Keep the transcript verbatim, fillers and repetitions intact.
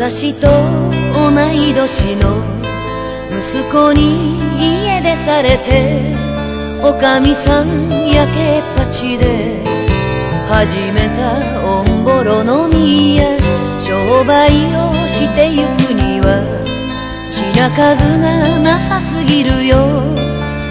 私と同い年の息子に家出されて、おかみさんやけっぱちで始めたおんぼろのみや商売をしてゆくには品数がなさすぎるよ。